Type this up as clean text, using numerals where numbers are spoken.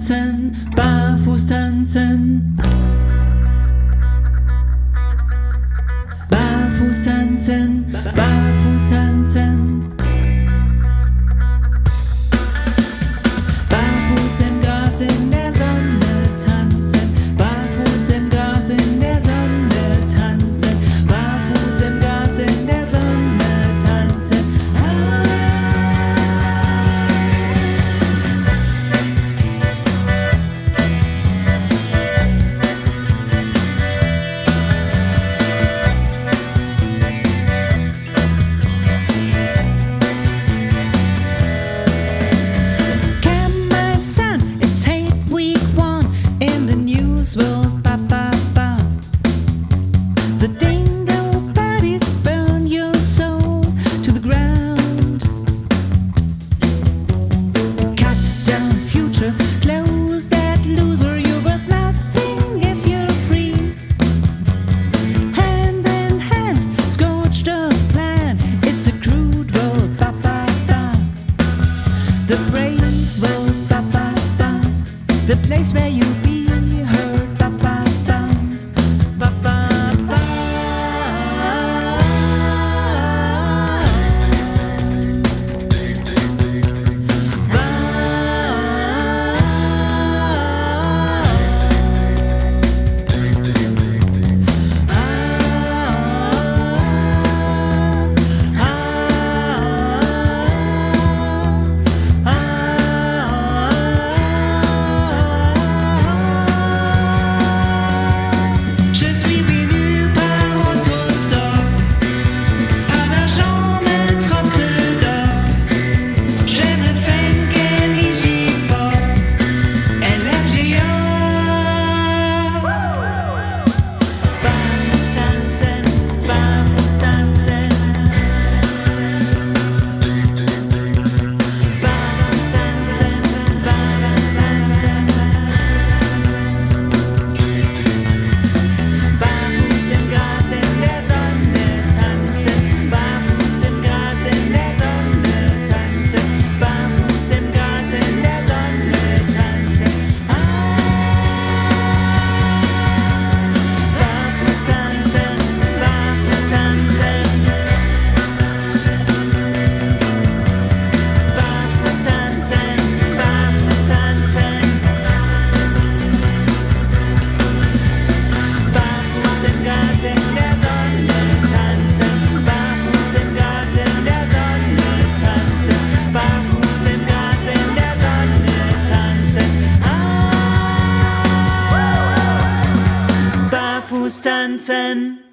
tanzen, barfuß tanzen. Barfuß tanzen, barfuß tanzen. Barfuß im Gras in der Sonne tanzen. Barfuß im Gras in der Sonne tanzen. Barfuß im Gras in der Sonne tanzen. World, ba ba ba. The dingo bodies burn your soul to the ground. Cut down future, close that loser. You're worth nothing if you're free. Hand in hand, scorched earth plan. It's a crude world, ba ba ba. The brave world, ba ba ba. The place where you be. Barfuß tanzen.